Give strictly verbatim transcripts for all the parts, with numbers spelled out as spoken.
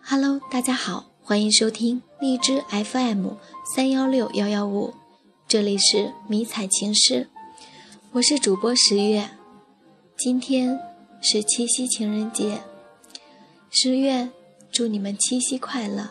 Hello， 大家好，欢迎收听荔枝 F M 三一六一一五，这里是迷彩情诗，我是主播十月。今天是七夕情人节，十月祝你们七夕快乐。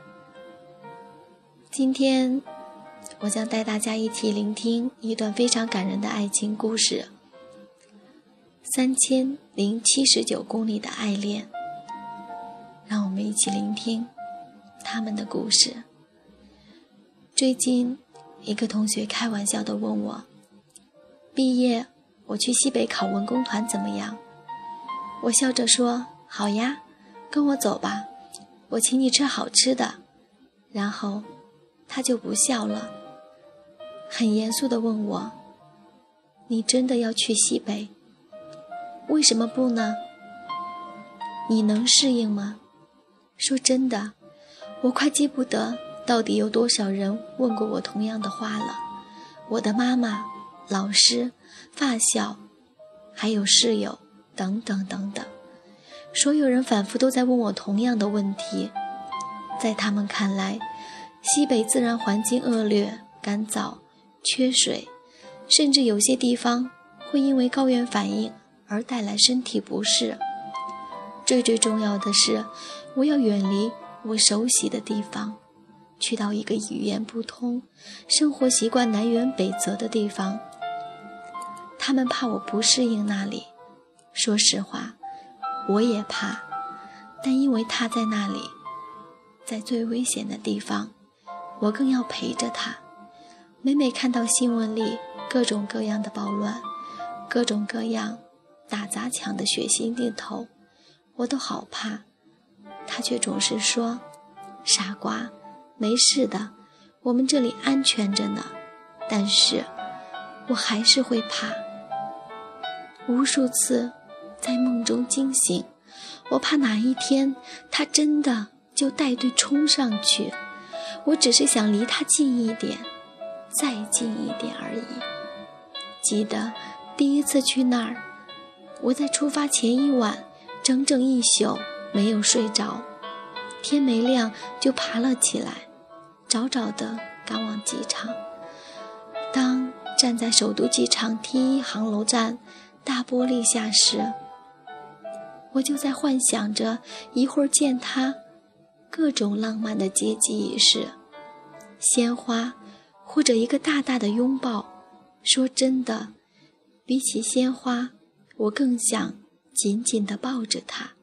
今天我将带大家一起聆听一段非常感人的爱情故事，三千零七十九公里的爱恋。让我们一起聆听他们的故事。最近一个同学开玩笑地问我，毕业我去西北考文工团怎么样？我笑着说，好呀，跟我走吧，我请你吃好吃的。然后他就不笑了，很严肃地问我，你真的要去西北？为什么不呢？你能适应吗？说真的，我快记不得到底有多少人问过我同样的话了。我的妈妈、老师、发小，还有室友，等等等等，所有人反复都在问我同样的问题。在他们看来，西北自然环境恶劣、干燥、缺水，甚至有些地方会因为高原反应而带来身体不适。最最重要的是，我要远离我熟悉的地方，去到一个语言不通、生活习惯南辕北辙的地方。他们怕我不适应那里，说实话，我也怕，但因为他在那里，在最危险的地方，我更要陪着他。每每看到新闻里各种各样的暴乱，各种各样打砸抢的血腥镜头，我都好怕。他却总是说，傻瓜，没事的，我们这里安全着呢。但是我还是会怕。无数次在梦中惊醒，我怕哪一天他真的就带队冲上去，我只是想离他近一点，再近一点而已。记得第一次去那儿，我在出发前一晚整整一宿没有睡着，天没亮就爬了起来，早早地赶往机场。当站在首都机场 T 一 航楼站大玻璃下时，我就在幻想着一会儿见他各种浪漫的接机仪式，鲜花或者一个大大的拥抱。说真的，比起鲜花，我更想紧紧地抱着他，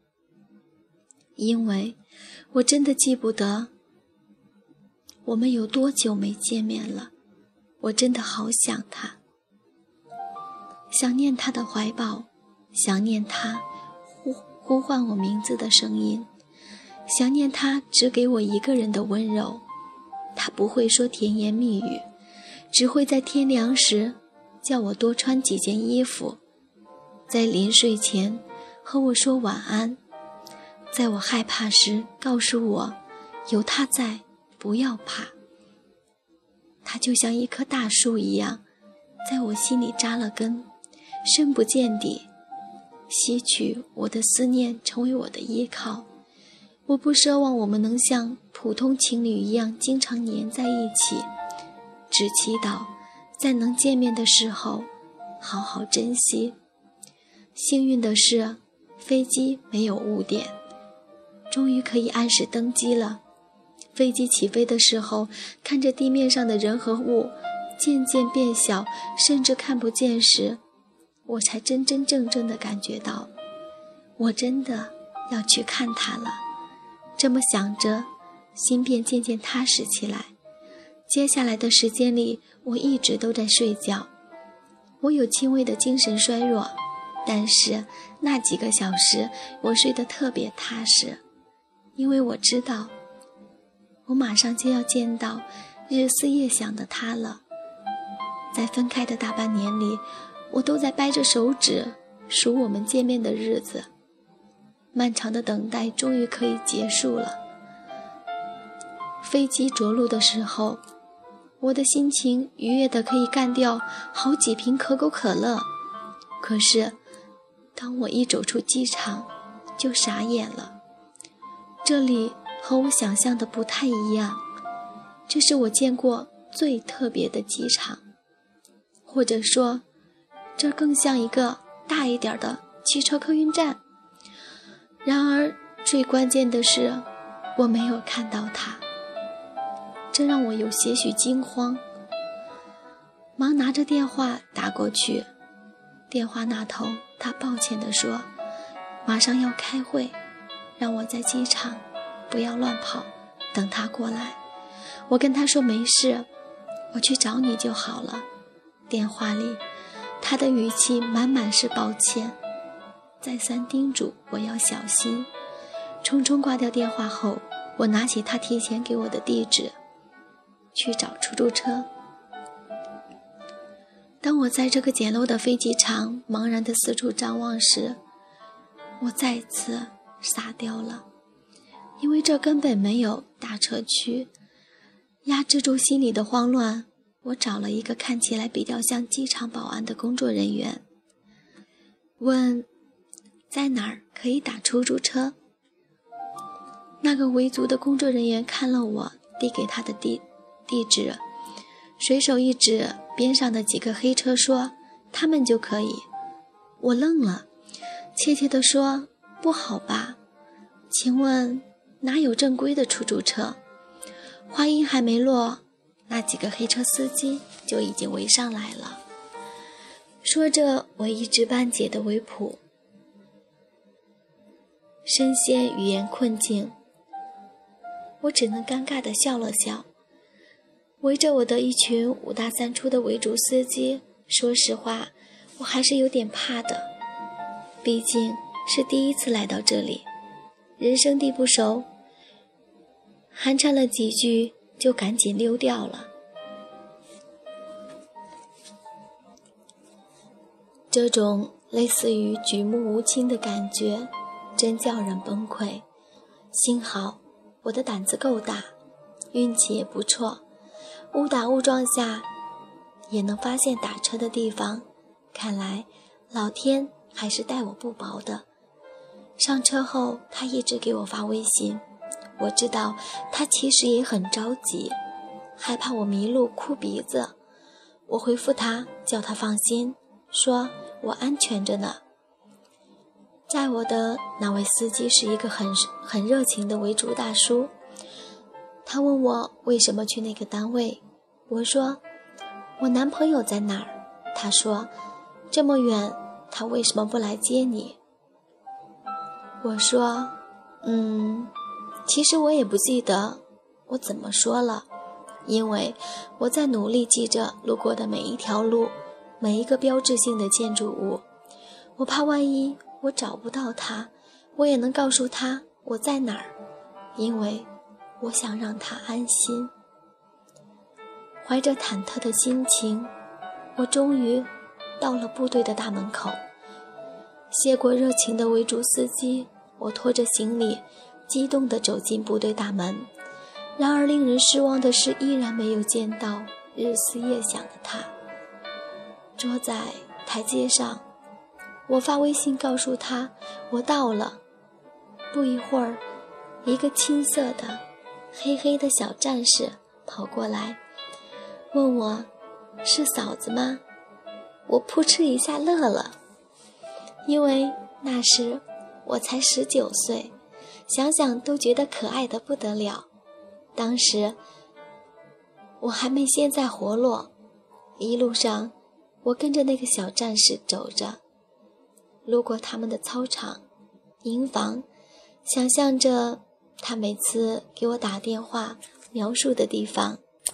因为我真的记不得我们有多久没见面了。我真的好想他，想念他的怀抱，想念他呼呼唤我名字的声音，想念他只给我一个人的温柔。他不会说甜言蜜语，只会在天凉时叫我多穿几件衣服，在临睡前和我说晚安，在我害怕时告诉我有他在，不要怕。他就像一棵大树一样，在我心里扎了根，深不见底，吸取我的思念，成为我的依靠。我不奢望我们能像普通情侣一样经常黏在一起，只祈祷在能见面的时候好好珍惜。幸运的是，飞机没有误点，终于可以按时登机了。飞机起飞的时候，看着地面上的人和物渐渐变小，甚至看不见时，我才真真正正地感觉到，我真的要去看他了。这么想着，心便渐渐踏实起来。接下来的时间里，我一直都在睡觉。我有轻微的精神衰弱，但是那几个小时我睡得特别踏实，因为我知道我马上就要见到日思夜想的他了。在分开的大半年里，我都在掰着手指数我们见面的日子。漫长的等待终于可以结束了。飞机着陆的时候，我的心情愉悦的可以干掉好几瓶可口可乐。可是当我一走出机场，就傻眼了。 这里和我想象的不太一样，这是我见过最特别的机场，或者说这更像一个大一点的汽车客运站。然而最关键的是，我没有看到他，这让我有些许惊慌，忙拿着电话打过去。电话那头他抱歉地说，马上要开会，让我在机场不要乱跑，等他过来。我跟他说没事，我去找你就好了。电话里他的语气满满是抱歉，再三叮嘱我要小心。匆匆挂掉电话后，我拿起他提前给我的地址，去找出租车。当我在这个简陋的飞机场茫然地四处张望时，我再次傻掉了，因为这根本没有大车区。压制住心里的慌乱，我找了一个看起来比较像机场保安的工作人员，问在哪儿可以打出租车。那个维族的工作人员看了我递给他的地地址，随手一指边上的几个黑车说他们就可以。我愣了，怯怯地说，不好吧，请问哪有正规的出租车？话音还没落，那几个黑车司机就已经围上来了，说着我一知半解的维普。深陷语言困境，我只能尴尬地笑了笑。围着我的一群五大三粗的维族司机，说实话我还是有点怕的，毕竟是第一次来到这里，人生地不熟，寒暄了几句就赶紧溜掉了。这种类似于举目无亲的感觉真叫人崩溃。幸好我的胆子够大，运气也不错，误打误撞下也能发现打车的地方，看来老天还是待我不薄的。上车后他一直给我发微信，我知道他其实也很着急，害怕我迷路哭鼻子。我回复他，叫他放心，说我安全着呢。载我的那位司机是一个很很热情的维族大叔，他问我为什么去那个单位，我说我男朋友在哪儿，他说这么远他为什么不来接你？我说嗯，其实我也不记得我怎么说了，因为我在努力记着路过的每一条路，每一个标志性的建筑物，我怕万一我找不到他，我也能告诉他我在哪儿，因为我想让他安心。怀着忐忑的心情，我终于到了部队的大门口。谢过热情的维族司机，我拖着行李激动地走进部队大门。然而令人失望的是，依然没有见到日思夜想的他。坐在台阶上，我发微信告诉他我到了。不一会儿，一个青色的黑黑的小战士跑过来问我是嫂子吗？我扑哧一下乐了，因为那时我才十九岁，想想都觉得可爱得不得了。当时我还没现在活络，一路上我跟着那个小战士走着，路过他们的操场、营房，想象着他每次给我打电话描述的地方。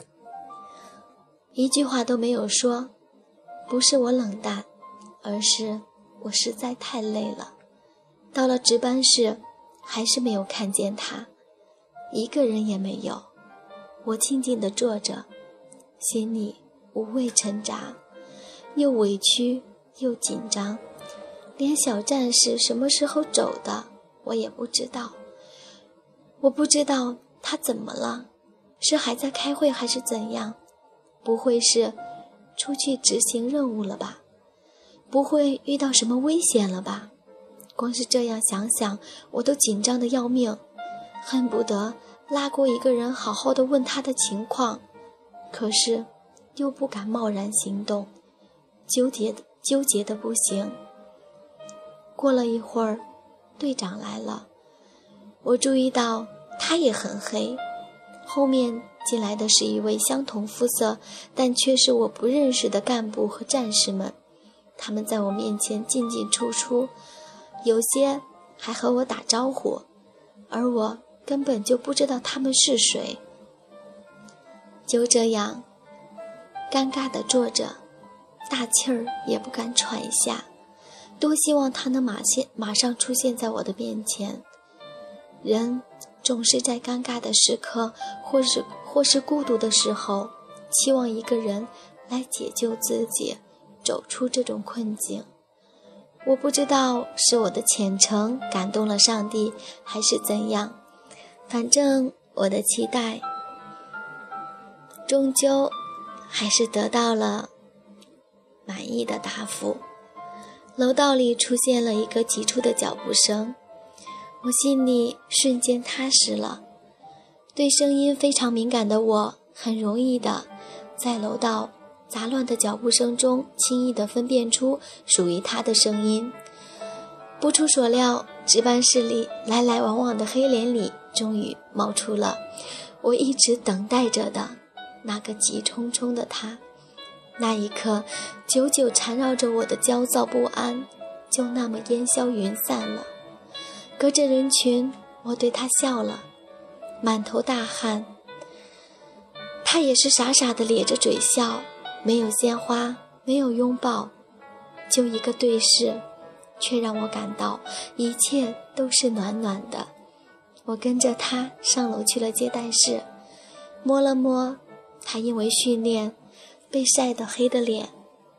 一句话都没有说，不是我冷淡，而是我实在太累了。到了值班室，还是没有看见他，一个人也没有。我静静地坐着，心里五味陈杂，又委屈又紧张，连小战士什么时候走的我也不知道。我不知道他怎么了，是还在开会还是怎样？不会是出去执行任务了吧？不会遇到什么危险了吧？光是这样想想，我都紧张得要命， 恨不得拉过一个人好好的问他的情况，可是又不敢贸然行动，纠结的纠结的不行。过了一会儿，队长来了，我注意到他也很黑，后面进来的是一位相同肤色但却是我不认识的干部和战士们，他们在我面前进进出出，有些还和我打招呼，而我根本就不知道他们是谁。就这样尴尬地坐着，大气儿也不敢喘一下，多希望他能马现马上出现在我的面前。人总是在尴尬的时刻，或是或是孤独的时候，期望一个人来解救自己，走出这种困境。我不知道是我的虔诚感动了上帝，还是怎样，反正我的期待终究还是得到了满意的答复。楼道里出现了一个急促的脚步声，我心里瞬间踏实了。对声音非常敏感的我，很容易的在楼道杂乱的脚步声中轻易地分辨出属于他的声音。不出所料，值班室里来来往往的黑脸里终于冒出了我一直等待着的那个急冲冲的他。那一刻，久久缠绕着我的焦躁不安就那么烟消云散了。隔着人群，我对他笑了，满头大汗。他也是傻傻地咧着嘴笑，没有鲜花，没有拥抱，就一个对视，却让我感到一切都是暖暖的。我跟着他上楼去了接待室，摸了摸他因为训练被晒得黑的脸，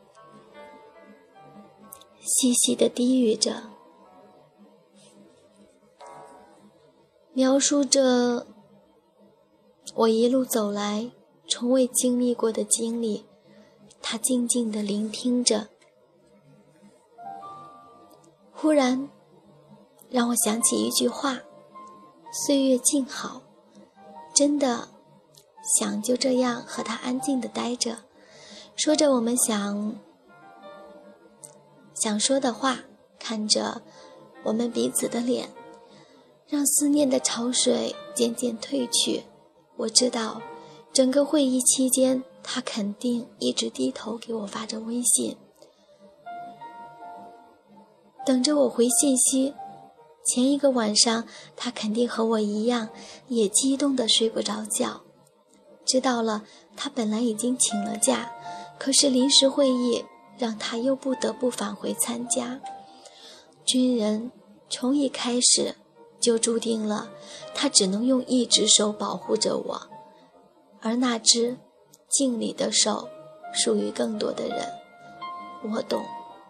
细细地低语着，描述着我一路走来从未经历过的经历。他静静地聆听着，忽然让我想起一句话：岁月静好。真的想就这样和他安静地待着，说着我们想想说的话，看着我们彼此的脸，让思念的潮水渐渐退去。我知道整个会议期间，他肯定一直低头给我发着微信，等着我回信息。前一个晚上，他肯定和我一样，也激动得睡不着觉。知道了，他本来已经请了假，可是临时会议让他又不得不返回参加。军人从一开始就注定了他只能用一只手保护着我，而那只敬礼的手属于更多的人。我懂。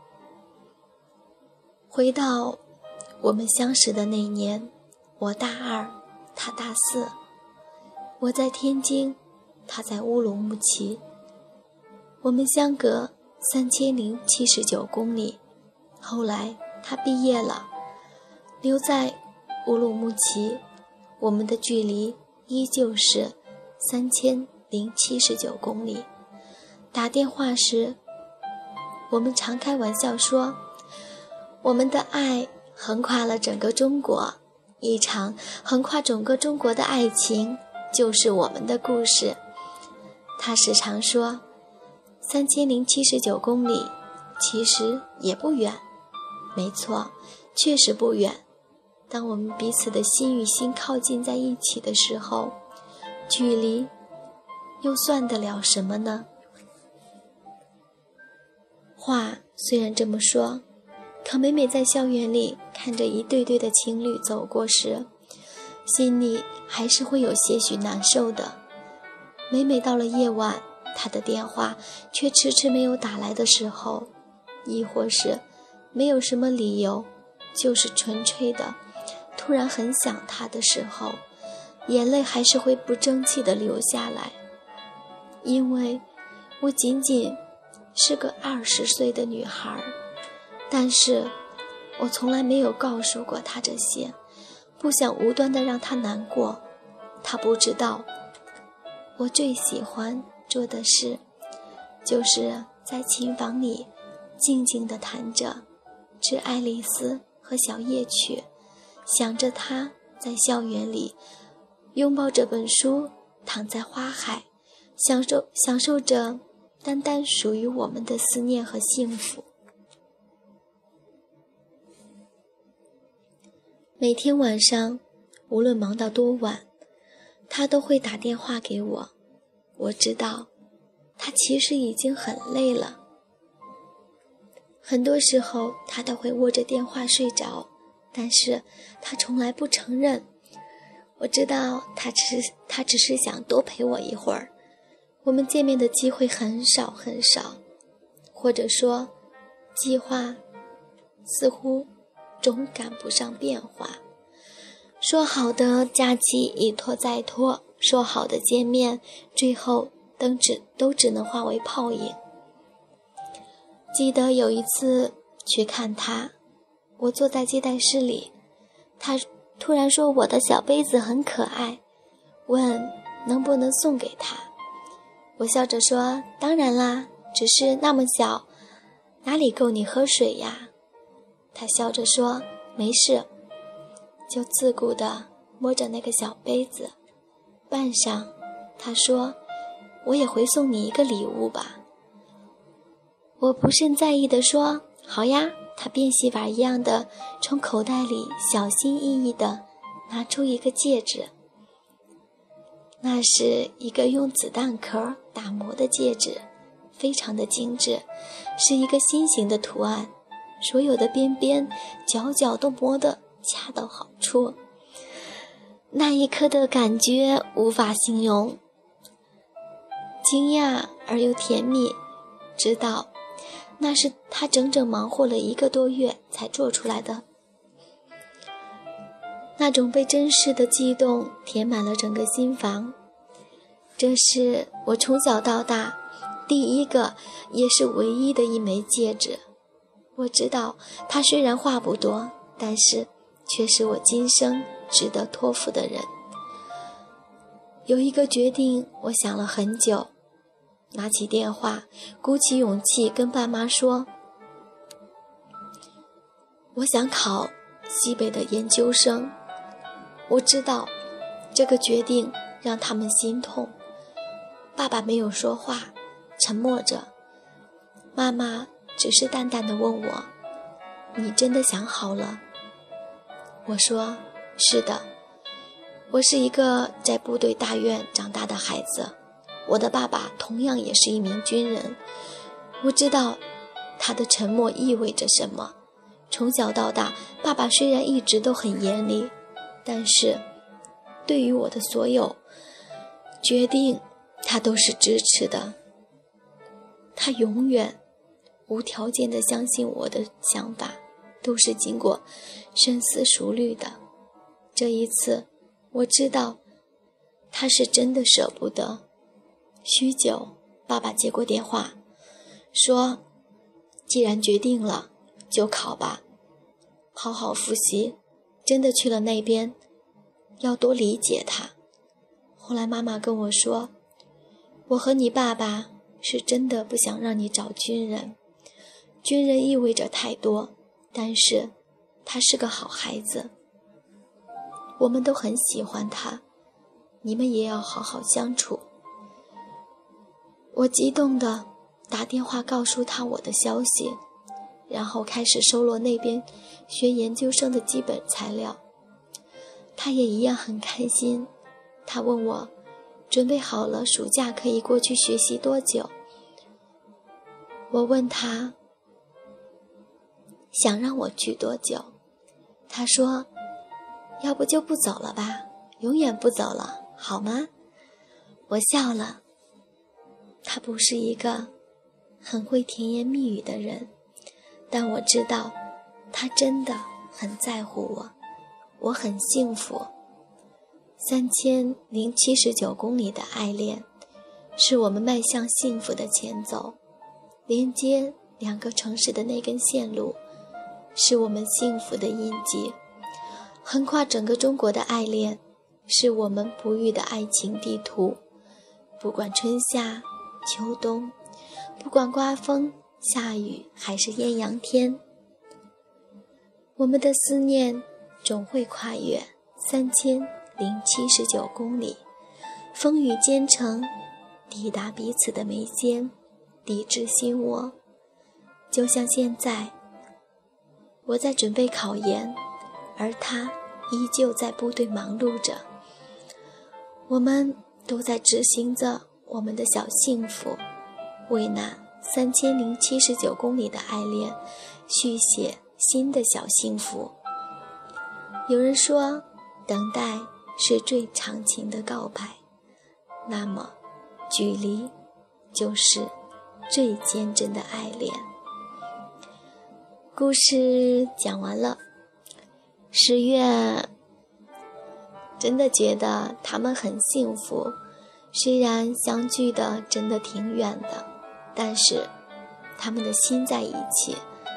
回到我们相识的那年，我大二，他大四。我在天津，他在乌鲁木齐，我们相隔三千零七十九公里。后来他毕业了，留在乌鲁木齐，我们的距离依旧是三千零七十九公里。打电话时，我们常开玩笑说，我们的爱横跨了整个中国，一场横跨整个中国的爱情就是我们的故事。他时常说，三千零七十九公里其实也不远。没错，确实不远。当我们彼此的心与心靠近在一起的时候，距离又算得了什么呢？话虽然这么说，可每每在校园里看着一对对的情侣走过时，心里还是会有些许难受的。每每到了夜晚，他的电话却迟迟没有打来的时候，亦或是没有什么理由，就是纯粹的突然很想他的时候，眼泪还是会不争气地流下来。因为我仅仅是个二十岁的女孩，但是我从来没有告诉过他这些， 不想无端地让他难过。他不知道，我最喜欢做的事，就是在琴房里静静地弹着致爱丽丝和小夜曲，想着他在校园里拥抱这本书，躺在花海，享受享受着单单属于我们的思念和幸福。每天晚上，无论忙到多晚，他都会打电话给我。我知道，他其实已经很累了。很多时候，他都会握着电话睡着，但是他从来不承认。我知道他只是他只是想多陪我一会儿。我们见面的机会很少很少，或者说，计划似乎总赶不上变化。说好的假期一拖再拖，说好的见面，最后都只都只能化为泡影。记得有一次去看他，我坐在接待室里，他突然说我的小杯子很可爱，问能不能送给他。我笑着说当然啦，只是那么小，哪里够你喝水呀？他笑着说没事，就自顾地摸着那个小杯子。半晌，他说我也会送你一个礼物吧。我不甚在意地说好呀。他变戏法一样的从口袋里小心翼翼地拿出一个戒指，那是一个用子弹壳打磨的戒指，非常的精致，是一个心形的图案，所有的边边角角都磨得恰到好处。那一刻的感觉无法形容，惊讶而又甜蜜，知道那是他整整忙活了一个多月才做出来的。那种被珍视的激动填满了整个心房。这是我从小到大第一个也是唯一的一枚戒指。我知道他虽然话不多，但是却是我今生值得托付的人。有一个决定，我想了很久，拿起电话，鼓起勇气跟爸妈说，我想考西北的研究生。我知道这个决定让他们心痛。爸爸没有说话，沉默着。妈妈只是淡淡地问我，你真的想好了？我说，是的。我是一个在部队大院长大的孩子，我的爸爸同样也是一名军人。我知道他的沉默意味着什么。从小到大，爸爸虽然一直都很严厉，但是对于我的所有决定，他都是支持的。他永远无条件地相信我的想法，都是经过深思熟虑的。这一次，我知道他是真的舍不得。许久，爸爸接过电话，说，既然决定了，就考吧，好好复习，真的去了那边，要多理解他。后来妈妈跟我说，我和你爸爸是真的不想让你找军人，军人意味着太多，但是他是个好孩子，我们都很喜欢他，你们也要好好相处。我激动地打电话告诉他我的消息，然后开始收罗那边学研究生的基本材料。他也一样很开心，他问我准备好了暑假可以过去学习多久。我问他想让我去多久，他说要不就不走了吧，永远不走了，好吗？我笑了。他不是一个很会甜言蜜语的人，但我知道他真的很在乎我，我很幸福。三千零七十九公里的爱恋，是我们迈向幸福的前走。连接两个城市的那根线路，是我们幸福的印记。 横跨整个中国的爱恋，是我们不渝的爱情地图。不管春夏秋冬，不管刮风下雨还是艳阳天，我们的思念总会跨越三千零七十九公里，风雨兼程，抵达彼此的眉间，抵至心窝。就像现在，我在准备考研，而他依旧在部队忙碌着。我们都在执行着我们的小幸福，为那三千零七十九公里的爱恋续写新的小幸福。有人说，等待是最长情的告白，那么距离就是最坚贞的爱恋。故事讲完了，十月真的觉得他们很幸福，虽然相距的真的挺远的，但是他们的心在一起。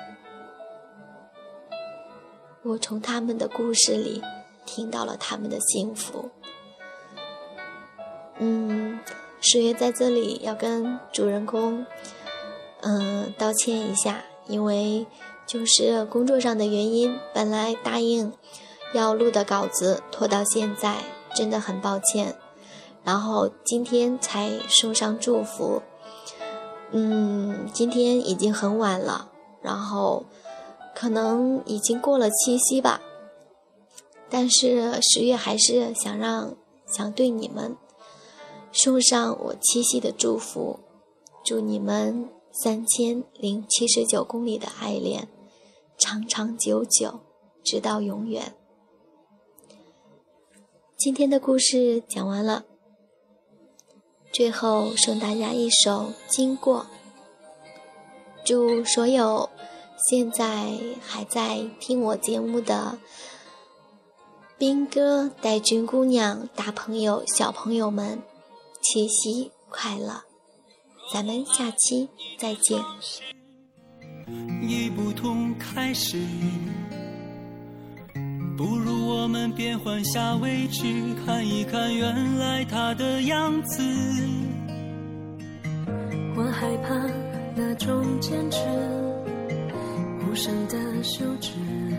我从他们的故事里听到了他们的幸福。嗯，十月在这里要跟主人公嗯、呃、道歉一下，因为就是工作上的原因，本来答应要录的稿子拖到现在，真的很抱歉。然后今天才送上祝福，嗯，今天已经很晚了，然后可能已经过了七夕吧，但是十月还是想让想对你们送上我七夕的祝福，祝你们三千零七十九公里的爱恋长长久久，直到永远。今天的故事讲完了，最后送大家一首《经过》，祝所有现在还在听我节目的兵哥、带军姑娘、大朋友、小朋友们七夕快乐，咱们下期再见。 已不同开始，不如我们变换下位置，看一看原来他的样子。 我害怕那种坚持，无声的休止，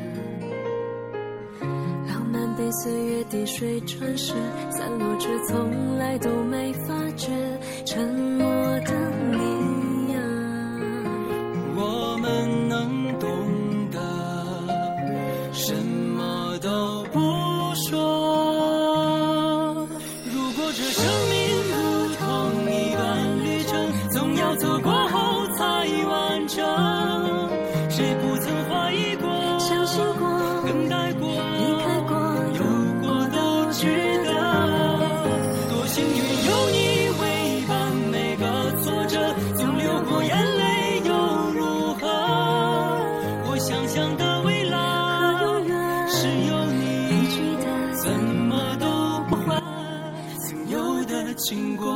浪漫被岁月滴水穿石，散落却从来都没发觉，沉默的你呀， 我们能懂得什么都不说。如果这生命如同一段旅程，总要走过后才完整。谁不曾怀疑过、 相信过、 等待过、 离开过、 有过都值得。多幸运有你陪伴每个挫折，总流过眼泪又如何？我想象的未来是有你，怎么都不换曾有的经过。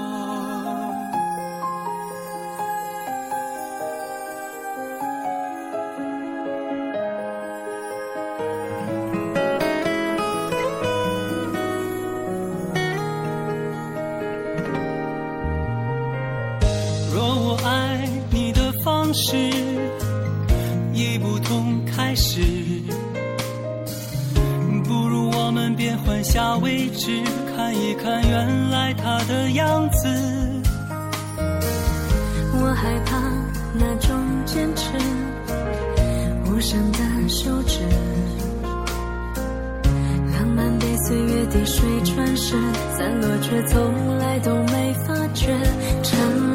若我爱你的方式已不同开始，不如我们变换下位置，看一看原来他的样子。 我害怕那种坚持，无声的休止，浪漫被岁月滴水穿石，散落却从来都没发觉，沉默